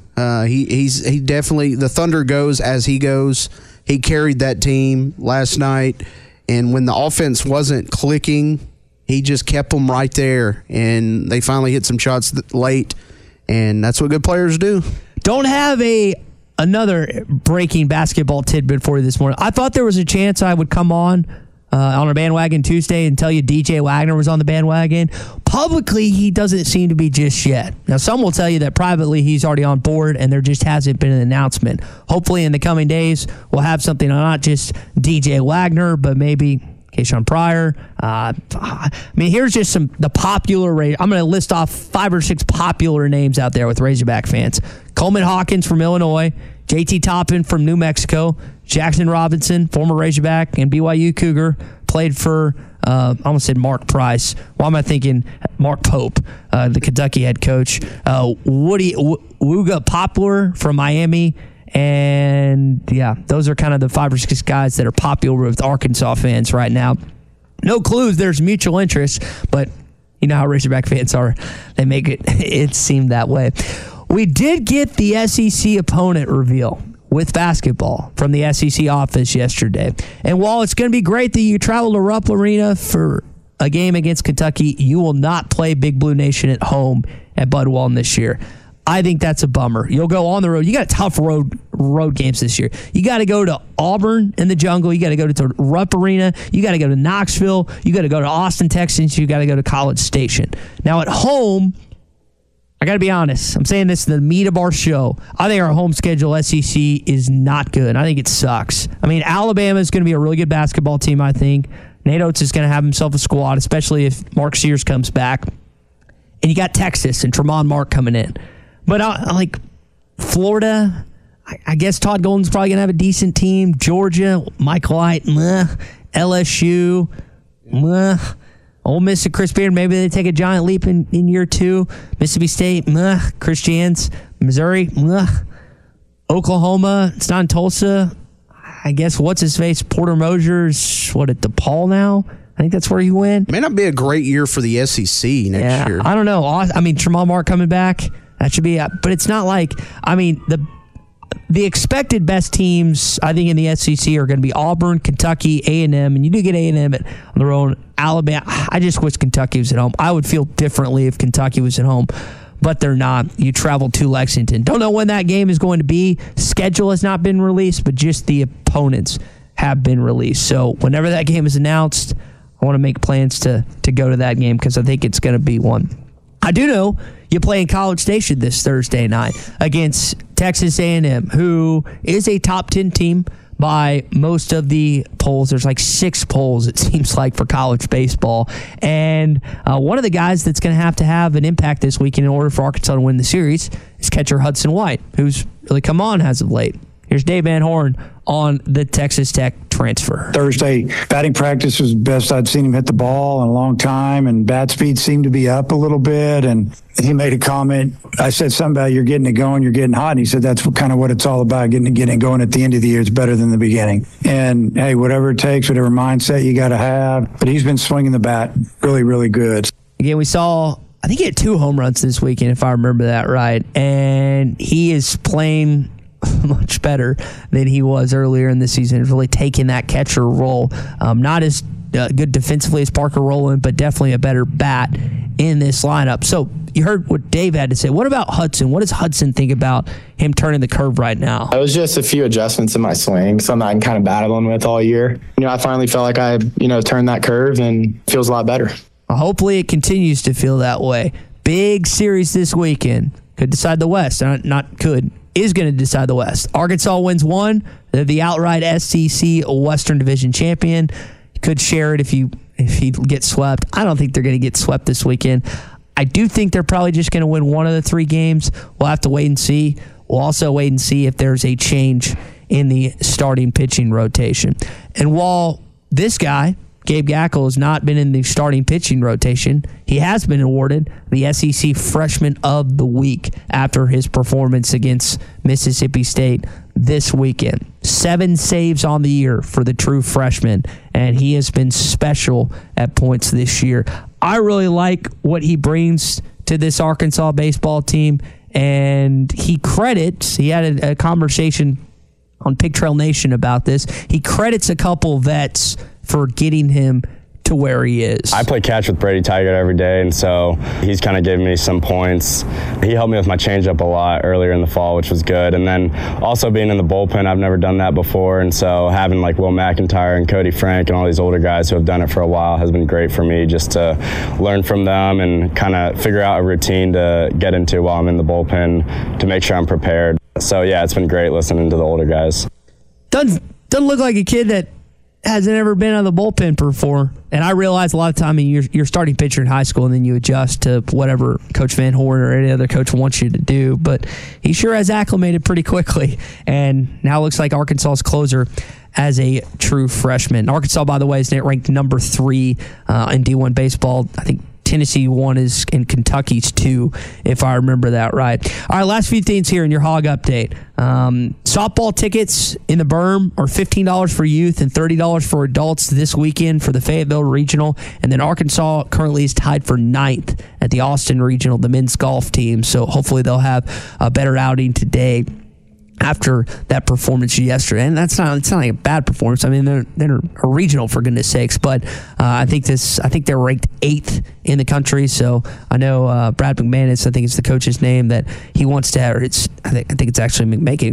He definitely, the Thunder goes as he goes. He carried that team last night, and when the offense wasn't clicking, he just kept them right there, and they finally hit some shots late. And that's what good players do. Don't have another breaking basketball tidbit for you this morning. I thought there was a chance I would come on a bandwagon Tuesday and tell you DJ Wagner was on the bandwagon. Publicly, he doesn't seem to be just yet. Now, some will tell you that privately he's already on board and there just hasn't been an announcement. Hopefully, in the coming days, we'll have something on not just DJ Wagner, but maybe Keyshawn Pryor. I mean, here's just the popular rate. I'm going to list off 5 or 6 popular names out there with Razorback fans. Coleman Hawkins from Illinois, JT Toppin from New Mexico, Jackson Robinson, former Razorback and BYU Cougar, played for, I almost said Mark Price. Why am I thinking Mark Pope, the Kentucky head coach? Wooga Poplar from Miami. And, yeah, those are kind of the 5 or 6 guys that are popular with Arkansas fans right now. No clues there's mutual interest, but you know how Razorback fans are. They make it seem that way. We did get the SEC opponent reveal with basketball from the SEC office yesterday. And while it's going to be great that you travel to Rupp Arena for a game against Kentucky, you will not play Big Blue Nation at home at Bud Walton this year. I think that's a bummer. You'll go on the road. You got tough road games this year. You got to go to Auburn in the jungle. You got to go to Rupp Arena. You got to go to Knoxville. You got to go to Austin, Texas. You got to go to College Station. Now at home, I got to be honest. I'm saying this in the meat of our show. I think our home schedule SEC is not good. I think it sucks. I mean, Alabama is going to be a really good basketball team, I think. Nate Oates is going to have himself a squad, especially if Mark Sears comes back. And you got Texas and Tremont Mark coming in. But like Florida, I guess Todd Golden's probably going to have a decent team. Georgia, Michael White, LSU, Ole Miss and Chris Beard, maybe they take a giant leap in year 2. Mississippi State, Chris Jans, Missouri, Oklahoma, it's not in Tulsa. I guess what's-his-face, Porter Mosier's, at DePaul now? I think that's where he went. May not be a great year for the SEC next year. I don't know. I mean, Tremont Mark coming back. That should be, but it's not like, I mean, the expected best teams, I think, in the SEC are going to be Auburn, Kentucky, A&M, and you do get A&M on their own. Alabama, I just wish Kentucky was at home. I would feel differently if Kentucky was at home, but they're not. You travel to Lexington. Don't know when that game is going to be. Schedule has not been released, but just the opponents have been released. So whenever that game is announced, I want to make plans to go to that game because I think it's going to be one. I do know you play in College Station this Thursday night against Texas A&M, who is a top 10 team, by most of the polls. There's like 6 polls, it seems like, for college baseball. And one of the guys that's going to have an impact this weekend in order for Arkansas to win the series is catcher Hudson White, who's really come on as of late. Here's Dave Van Horn on the Texas Tech transfer. Thursday, batting practice was the best I'd seen him hit the ball in a long time, and bat speed seemed to be up a little bit. And he made a comment. I said something about you're getting it going, you're getting hot. And he said that's kind of what it's all about, getting it going at the end of the year. It's better than the beginning. And, hey, whatever it takes, whatever mindset you got to have. But he's been swinging the bat really, really good. Again, we saw, I think he had 2 home runs this weekend, if I remember that right. And he is playing much better than he was earlier in the season. Really taking that catcher role. Not as good defensively as Parker Rowland, but definitely a better bat in this lineup. So you heard what Dave had to say. What about Hudson? What does Hudson think about him turning the curve right now? It was just a few adjustments in my swing, something I've kind of battling with all year. I finally felt like I, turned that curve and it feels a lot better. Well, hopefully it continues to feel that way. Big series this weekend. Could decide the West. Is going to decide the West. Arkansas wins 1. They're the outright SEC Western Division champion. Could share it if he gets swept. I don't think they're going to get swept this weekend. I do think they're probably just going to win one of the 3 games. We'll have to wait and see. We'll also wait and see if there's a change in the starting pitching rotation. And while this guy, Gabe Gackle, has not been in the starting pitching rotation, he has been awarded the SEC Freshman of the Week after his performance against Mississippi State this weekend. 7 saves on the year for the true freshman, and he has been special at points this year. I really like what he brings to this Arkansas baseball team, and he had a conversation on Pig Trail Nation about this. He credits a couple vets for getting him to where he is. I play catch with Brady Taggart every day, and so he's kind of giving me some points. He helped me with my changeup a lot earlier in the fall, which was good. And then also being in the bullpen, I've never done that before, and so having like Will McIntyre and Cody Frank and all these older guys who have done it for a while has been great for me, just to learn from them and kind of figure out a routine to get into while I'm in the bullpen to make sure I'm prepared. So yeah, it's been great listening to the older guys. Doesn't look like a kid that hasn't ever been on the bullpen before. And I realize a lot of time you're starting pitcher in high school and then you adjust to whatever Coach Van Horn or any other coach wants you to do. But he sure has acclimated pretty quickly. And now looks like Arkansas's closer as a true freshman. Arkansas, by the way, is ranked number 3 in D1 baseball. I think Tennessee 1 is and Kentucky's 2, if I remember that right. All right, last few things here in your Hog Update. Softball tickets in the Berm are $15 for youth and $30 for adults this weekend for the Fayetteville Regional. And then Arkansas currently is tied for 9th at the Austin Regional, the men's golf team. So hopefully they'll have a better outing today after that performance yesterday. And it's not like a bad performance. I mean, they're a regional, for goodness sakes, but I think they're ranked 8th in the country. So I know Brad McManus, I think it's the coach's name, that he wants to have, I think it's actually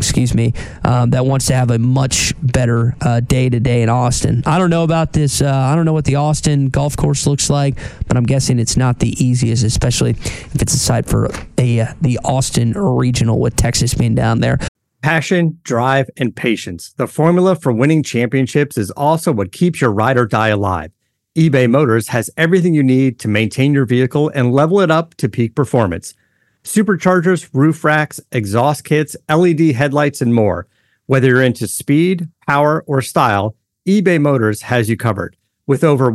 McMakin, that wants to have a much better day today in Austin. I don't know about this. I don't know what the Austin golf course looks like, but I'm guessing it's not the easiest, especially if it's a site for the Austin Regional with Texas being down there. Passion, drive, and patience. The formula for winning championships is also what keeps your ride or die alive. eBay Motors has everything you need to maintain your vehicle and level it up to peak performance. Superchargers, roof racks, exhaust kits, LED headlights, and more. Whether you're into speed, power, or style, eBay Motors has you covered. With over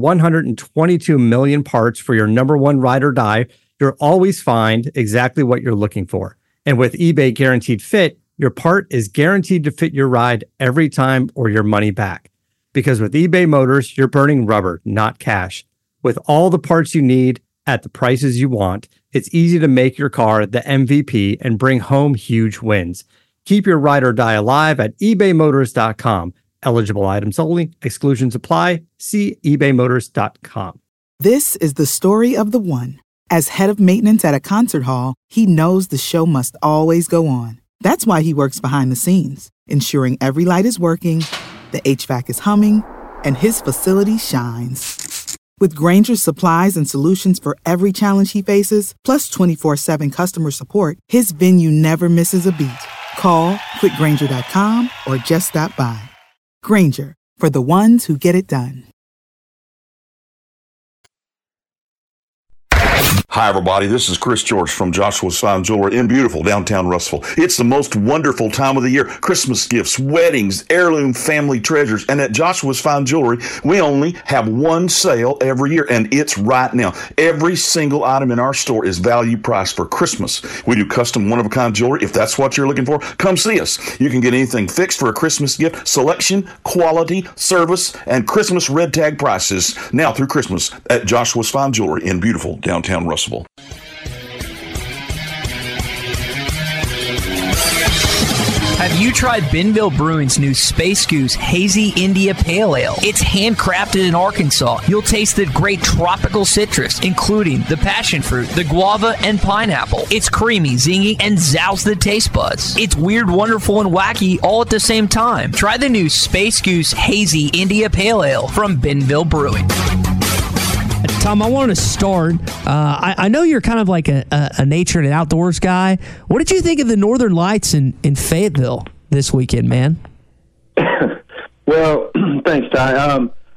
122 million parts for your number one ride or die, you'll always find exactly what you're looking for. And with eBay Guaranteed Fit, your part is guaranteed to fit your ride every time or your money back. Because with eBay Motors, you're burning rubber, not cash. With all the parts you need at the prices you want, it's easy to make your car the MVP and bring home huge wins. Keep your ride or die alive at ebaymotors.com. Eligible items only. Exclusions apply. See ebaymotors.com. This is the story of the one. As head of maintenance at a concert hall, he knows the show must always go on. That's why he works behind the scenes, ensuring every light is working, the HVAC is humming, and his facility shines. With Grainger's supplies and solutions for every challenge he faces, plus 24/7 customer support, his venue never misses a beat. Call quickgrainger.com or just stop by. Grainger, for the ones who get it done. Hi, everybody. This is Chris George from Joshua's Fine Jewelry in beautiful downtown Russellville. It's the most wonderful time of the year. Christmas gifts, weddings, heirloom family treasures. And at Joshua's Fine Jewelry, we only have one sale every year, and it's right now. Every single item in our store is value priced for Christmas. We do custom one-of-a-kind jewelry. If that's what you're looking for, come see us. You can get anything fixed for a Christmas gift. Selection, quality, service, and Christmas red tag prices now through Christmas at Joshua's Fine Jewelry in beautiful downtown Russellville. Have you tried Benville Brewing's new Space Goose Hazy India Pale Ale? It's handcrafted in Arkansas. You'll taste the great tropical citrus, including the passion fruit, the guava, and pineapple. It's creamy, zingy, and zounds the taste buds. It's weird, wonderful, and wacky all at the same time. Try the new Space Goose Hazy India Pale Ale from Benville Brewing. Tom, I want to start. I know you're kind of like a nature and an outdoors guy. What did you think of the Northern Lights in Fayetteville this weekend, man? Well, thanks, Ty.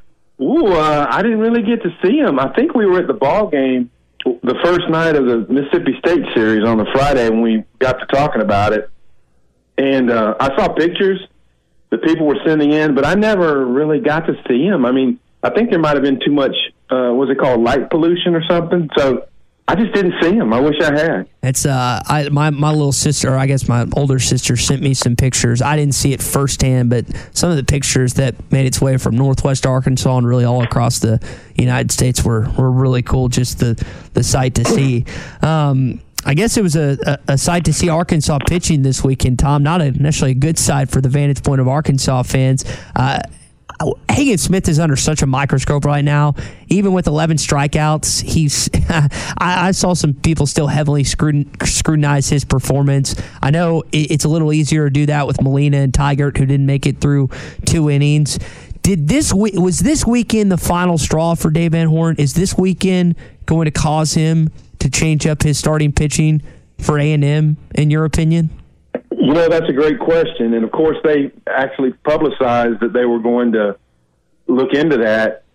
I didn't really get to see them. I think we were at the ball game the first night of the Mississippi State series on the Friday when we got to talking about it. And I saw pictures that people were sending in, but I never really got to see them. I mean, I think there might have been too much, what's it called, light pollution or something. So I just didn't see them. I wish I had. It's my little sister, or I guess my older sister, sent me some pictures. I didn't see it firsthand, but some of the pictures that made its way from Northwest Arkansas and really all across the United States were really cool. Just the sight to see. I guess it was a sight to see Arkansas pitching this weekend, Tom. Not necessarily a good sight for the vantage point of Arkansas fans. Hagen Smith is under such a microscope right now. Even with 11 strikeouts, he's. I saw some people still heavily scrutinize his performance. I know it's a little easier to do that with Molina and Tigert, who didn't make it through 2 innings. Was this weekend the final straw for Dave Van Horn? Is this weekend going to cause him to change up his starting pitching for A&M, in your opinion? You know, that's a great question. And, of course, they actually publicized that they were going to look into that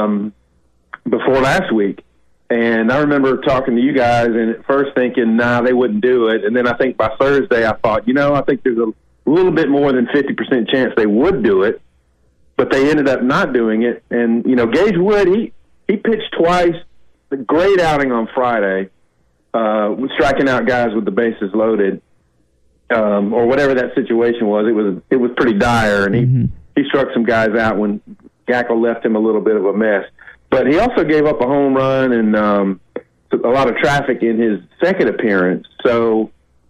before last week. And I remember talking to you guys and at first thinking, nah, they wouldn't do it. And then I think by Thursday I thought, I think there's a little bit more than 50% chance they would do it. But they ended up not doing it. And, Gage Wood, he pitched twice. A great outing on Friday, striking out guys with the bases loaded. Or whatever that situation was, it was pretty dire, and he struck some guys out when Gackle left him a little bit of a mess. But he also gave up a home run and a lot of traffic in his second appearance. So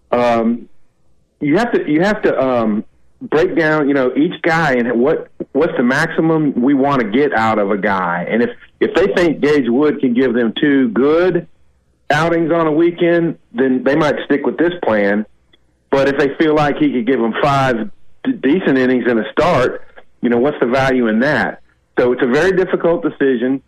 you have to break down each guy and what's the maximum we want to get out of a guy. And if they think Gage Wood can give them 2 good outings on a weekend, then they might stick with this plan. But if they feel like he could give them 5 decent innings in a start, what's the value in that? So it's a very difficult decision.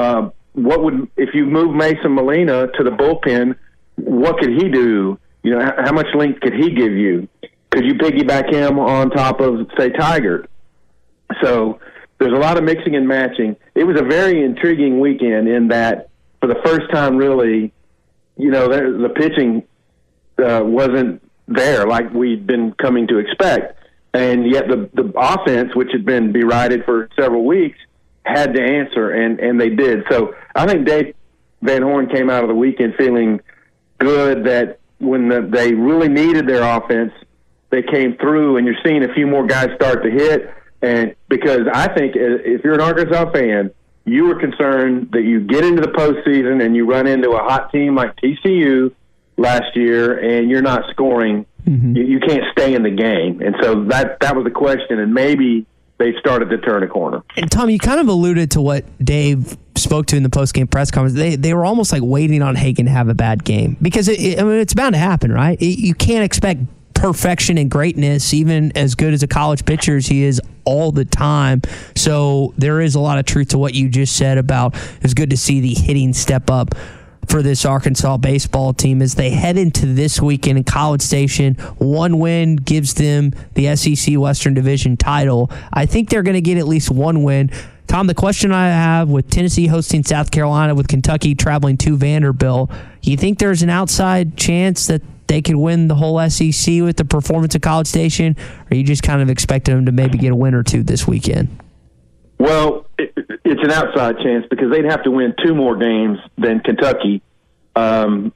If you move Mason Molina to the bullpen, what could he do? How much length could he give you? Could you piggyback him on top of, say, Tigert? So there's a lot of mixing and matching. It was a very intriguing weekend in that for the first time, really, the pitching wasn't there like we'd been coming to expect, and yet the offense, which had been derided for several weeks, had to answer, and they did. So I think Dave Van Horn came out of the weekend feeling good that when they really needed their offense, they came through, and you're seeing a few more guys start to hit. And because I think if you're an Arkansas fan, you were concerned that you get into the postseason and you run into a hot team like TCU last year, and you're not scoring. You can't stay in the game. And so that was the question, and maybe they started to turn a corner. And Tom, you kind of alluded to what Dave spoke to in the post-game press conference. They were almost like waiting on Hagen to have a bad game because it's bound to happen, right? You can't expect perfection and greatness, even as good as a college pitcher as he is all the time. So there is a lot of truth to what you just said about it's good to see the hitting step up for this Arkansas baseball team as they head into this weekend in College Station. One win gives them the SEC Western Division title. I think they're going to get at least one win. Tom, the question I have with Tennessee hosting South Carolina, with Kentucky traveling to Vanderbilt, you think there's an outside chance that they could win the whole SEC with the performance of College Station, or you just kind of expecting them to maybe get a win or two this weekend? Well, it's an outside chance because they'd have to win 2 more games than Kentucky. Well,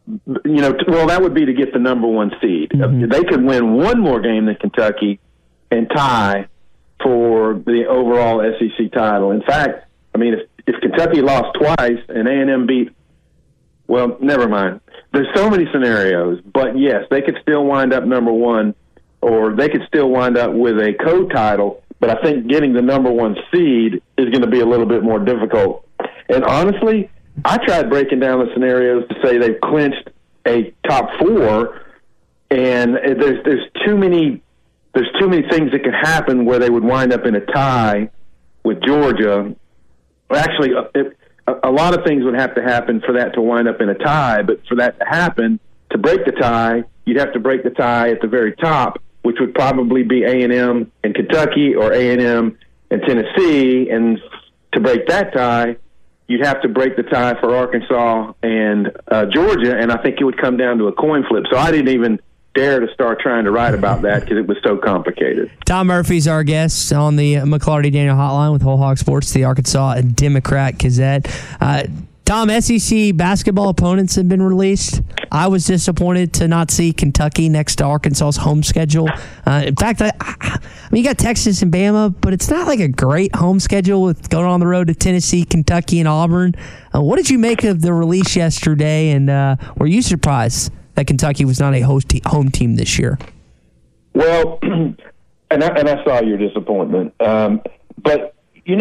that would be to get the number 1 seed. Mm-hmm. They could win 1 more game than Kentucky and tie for the overall SEC title. In fact, I mean, if Kentucky lost twice and A&M beat, well, never mind. There's so many scenarios, but yes, they could still wind up number 1, or they could still wind up with a co-title. But I think getting the number 1 seed is going to be a little bit more difficult. And honestly, I tried breaking down the scenarios to say they've clinched a top 4, and there's too many things that could happen where they would wind up in a tie with Georgia. Actually, a lot of things would have to happen for that to wind up in a tie. But for that to happen, to break the tie, you'd have to break the tie at the very top, which would probably be A&M and Kentucky or A&M and Tennessee. And to break that tie, you'd have to break the tie for Arkansas and Georgia, and I think it would come down to a coin flip. So I didn't even dare to start trying to write about that because it was so complicated. Tom Murphy's our guest on the McLarty Daniel Hotline with Whole Hog Sports, the Arkansas Democrat Gazette. Tom, SEC basketball opponents have been released. I was disappointed to not see Kentucky next to Arkansas's home schedule. In fact, I mean, you got Texas and Bama, but it's not like a great home schedule with going on the road to Tennessee, Kentucky, and Auburn. What did you make of the release yesterday, and were you surprised that Kentucky was not a home team this year? Well, and I saw your disappointment. But,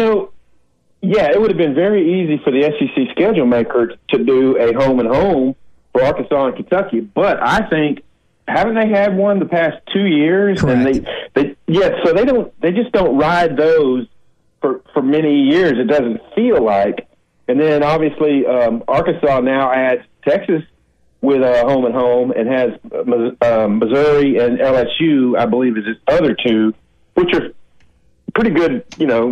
yeah, it would have been very easy for the SEC schedule maker to do a home and home for Arkansas and Kentucky. But I think, haven't they had one the past 2 years? Correct. And so they just don't ride those for many years. It doesn't feel like. And then obviously Arkansas now adds Texas with a home and home, and has Missouri and LSU, I believe, is its other 2, which are pretty good,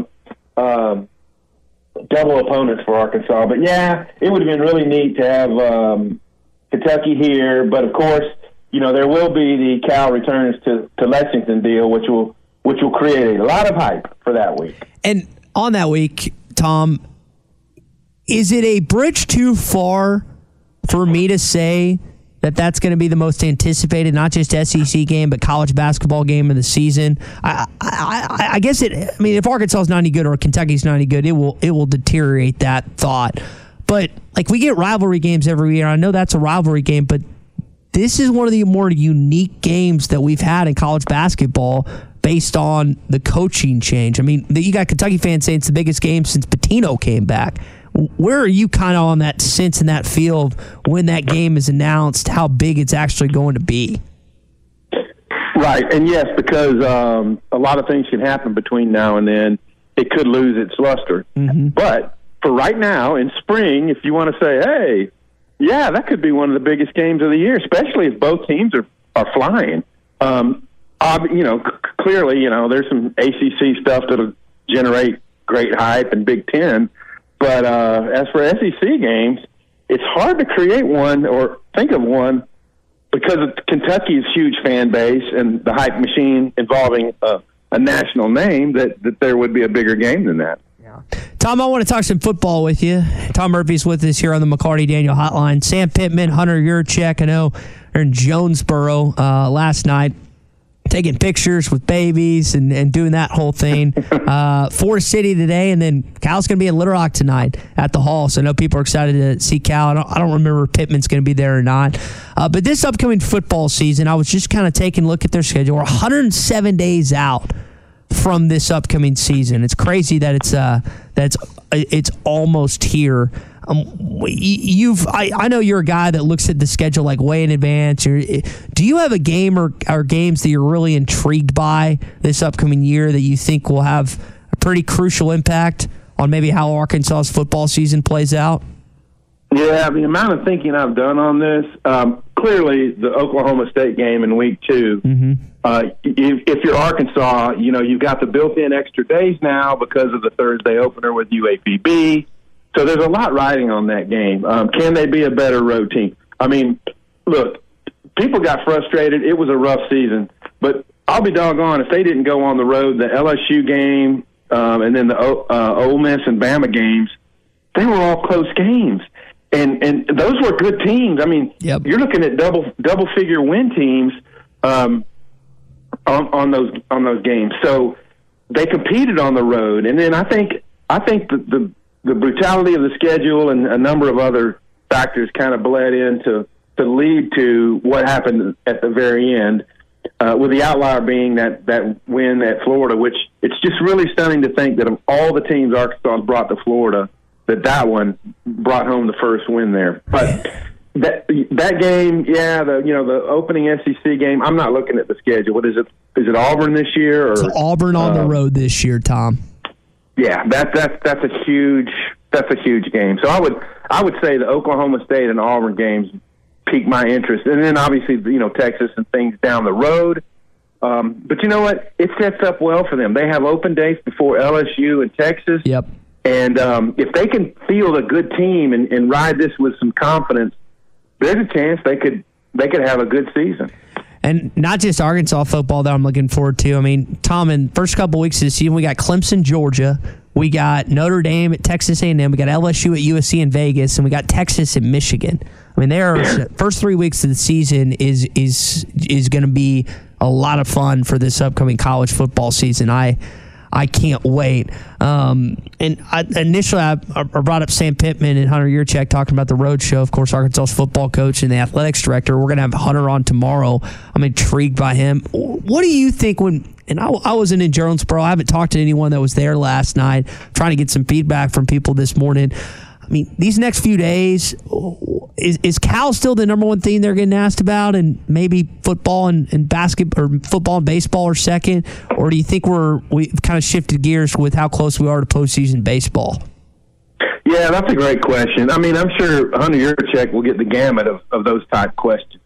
double opponents for Arkansas. But yeah, it would have been really neat to have Kentucky here. But of course, there will be the Cal returns to Lexington deal, which will create a lot of hype for that week. And on that week, Tom, is it a bridge too far for me to say that that's going to be the most anticipated, not just SEC game, but college basketball game of the season? I guess if Arkansas is not any good or Kentucky's not any good, it will deteriorate that thought. But we get rivalry games every year. I know that's a rivalry game, but this is one of the more unique games that we've had in college basketball based on the coaching change. I mean, you got Kentucky fans saying it's the biggest game since Pitino came back. Where are you kind of on that sense and that feel of when that game is announced, how big it's actually going to be? Right, and yes, because a lot of things can happen between now and then. It could lose its luster. Mm-hmm. But for right now, in spring, if you want to say, hey, yeah, that could be one of the biggest games of the year, especially if both teams are flying. Clearly, there's some ACC stuff that'll generate great hype and Big Ten. But as for SEC games, it's hard to create one or think of one because of Kentucky's huge fan base and the hype machine involving a national name that there would be a bigger game than that. Yeah. Tom, I want to talk some football with you. Tom Murphy's with us here on the McLarty Daniel Hotline. Sam Pittman, Hunter Yurchek, I know they're in Jonesboro last night, taking pictures with babies and doing that whole thing. Forest City today, and then Cal's going to be in Little Rock tonight at the Hall. So I know people are excited to see Cal. I don't remember if Pittman's going to be there or not. But this upcoming football season, I was just kind of taking a look at their schedule. We're 107 days out from this upcoming season. It's crazy that it's almost here. I know you're a guy that looks at the schedule way in advance. Do you have a game or games that you're really intrigued by this upcoming year that you think will have a pretty crucial impact on maybe how Arkansas's football season plays out? Yeah, the amount of thinking I've done on this, clearly the Oklahoma State game in week 2, if you're Arkansas, you've got the built-in extra days now because of the Thursday opener with UAPB. So there's a lot riding on that game. Can they be a better road team? I mean, look, people got frustrated. It was a rough season. But I'll be doggone if they didn't go on the road, the LSU game and then the Ole Miss and Bama games, they were all close games. And those were good teams. I mean, you're looking at double-figure win teams on those games. So they competed on the road. And then I think the brutality of the schedule and a number of other factors kind of bled in to lead to what happened at the very end, with the outlier being that win at Florida, which it's just really stunning to think that of all the teams Arkansas brought to Florida, that one brought home the first win there. But that game, the opening SEC game, I'm not looking at the schedule. What is it? Is it Auburn this year? Or it's Auburn on the road this year, Tom. Yeah, that's a huge game. So I would say the Oklahoma State and Auburn games piqued my interest, and then obviously Texas and things down the road. But you know what? It sets up well for them. They have open days before LSU and Texas. Yep. And if they can field a good team and ride this with some confidence, there's a chance they could have a good season. And not just Arkansas football that I'm looking forward to. I mean, Tom, in the first couple weeks of the season, we got Clemson, Georgia. We got Notre Dame at Texas A&M. We got LSU at USC in Vegas. And we got Texas at Michigan. I mean, their first 3 weeks of the season is going to be a lot of fun for this upcoming college football season. I can't wait. Initially, I brought up Sam Pittman and Hunter Yurchek talking about the road show. Of course, Arkansas's football coach and the athletics director. We're going to have Hunter on tomorrow. I'm intrigued by him. What do you think and I wasn't in Jonesboro. I haven't talked to anyone that was there last night. Trying to get some feedback from people this morning. I mean, these next few days, is Cal still the number one thing they're getting asked about, and maybe football and basketball or football and baseball are second, or do you think we've kind of shifted gears with how close we are to postseason baseball? Yeah, that's a great question. I mean, I'm sure Hunter Yurchek will get the gamut of those type questions.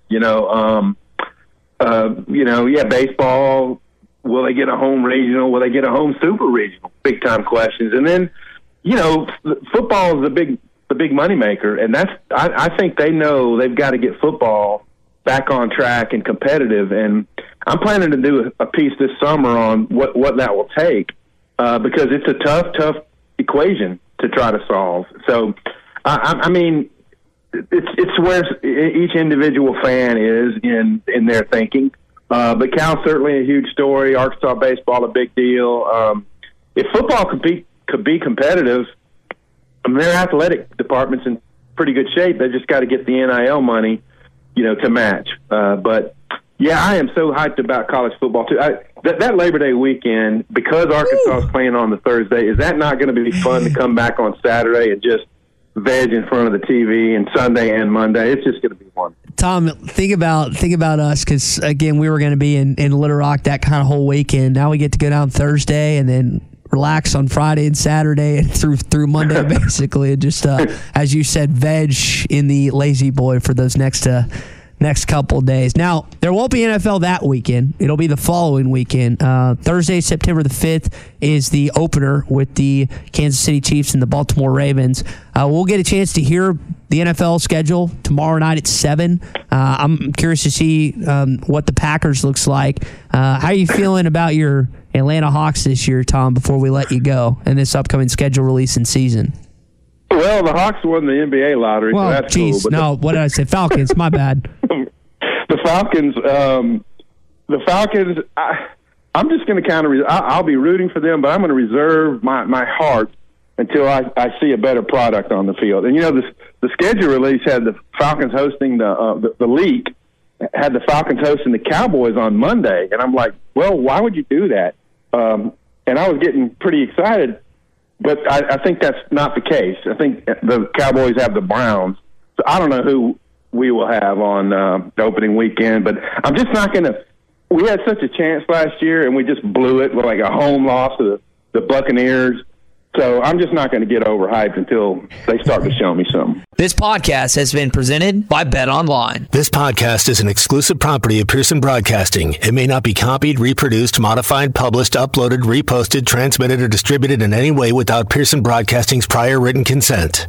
Baseball. Will they get a home regional? Will they get a home super regional? Big time questions, and then. Football is the big moneymaker, and I think they know they've got to get football back on track and competitive. And I'm planning to do a piece this summer on what that will take, because it's a tough equation to try to solve. So, I mean, it's where each individual fan is in their thinking. But Cal's certainly a huge story. Arkansas baseball a big deal. If football could be competitive, their athletic department's in pretty good shape. They just got to get the NIL money, to match. But yeah, I am so hyped about college football too. That Labor Day weekend, because Arkansas is playing on the Thursday, is that not going to be fun to come back on Saturday and just veg in front of the TV, and Sunday and Monday? It's just going to be fun. Tom, think about us, because again, we were going to be in Little Rock that kind of whole weekend. Now we get to go down Thursday and then relax on Friday and Saturday and through Monday, basically, and just as you said, veg in the Lazy Boy for those next couple of days. Now, there won't be NFL that weekend. It'll be the following weekend. Thursday, September the 5th is the opener with the Kansas City Chiefs and the Baltimore Ravens. We'll get a chance to hear the NFL schedule tomorrow night at 7. I'm curious to see what the Packers looks like. How are you feeling about your Atlanta Hawks this year, Tom, before we let you go in this upcoming schedule release and season? Well, the Hawks won the NBA lottery, so that's cool. But what did I say? Falcons, my bad. The Falcons, I'm just going to kind of I'll be rooting for them, but I'm going to reserve my heart until I see a better product on the field. And, the schedule release had the Falcons hosting the league, had the Falcons hosting the Cowboys on Monday. And I'm like, well, why would you do that? And I was getting pretty excited, but I think that's not the case. I think the Cowboys have the Browns. So I don't know who we will have on the opening weekend, but I'm just not going to – we had such a chance last year, and we just blew it with like a home loss to the Buccaneers. So I'm just not going to get overhyped until they start to show me something. This podcast has been presented by BetOnline. This podcast is an exclusive property of Pearson Broadcasting. It may not be copied, reproduced, modified, published, uploaded, reposted, transmitted, or distributed in any way without Pearson Broadcasting's prior written consent.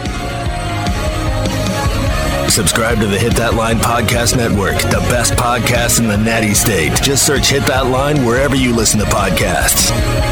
Subscribe to the Hit That Line Podcast Network, the best podcast in the Natty State. Just search Hit That Line wherever you listen to podcasts.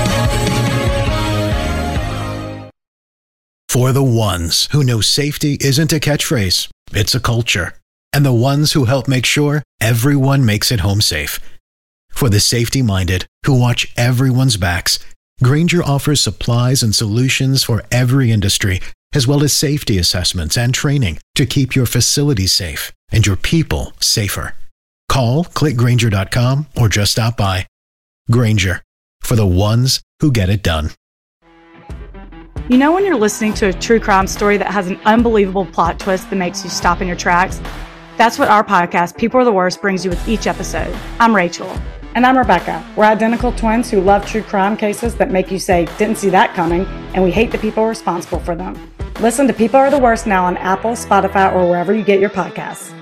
For the ones who know safety isn't a catchphrase, it's a culture. And the ones who help make sure everyone makes it home safe. For the safety-minded who watch everyone's backs, Grainger offers supplies and solutions for every industry, as well as safety assessments and training to keep your facilities safe and your people safer. Call, click Grainger.com, or just stop by. Grainger, for the ones who get it done. You know when you're listening to a true crime story that has an unbelievable plot twist that makes you stop in your tracks? That's what our podcast, People Are the Worst, brings you with each episode. I'm Rachel. And I'm Rebecca. We're identical twins who love true crime cases that make you say, didn't see that coming, and we hate the people responsible for them. Listen to People Are the Worst now on Apple, Spotify, or wherever you get your podcasts.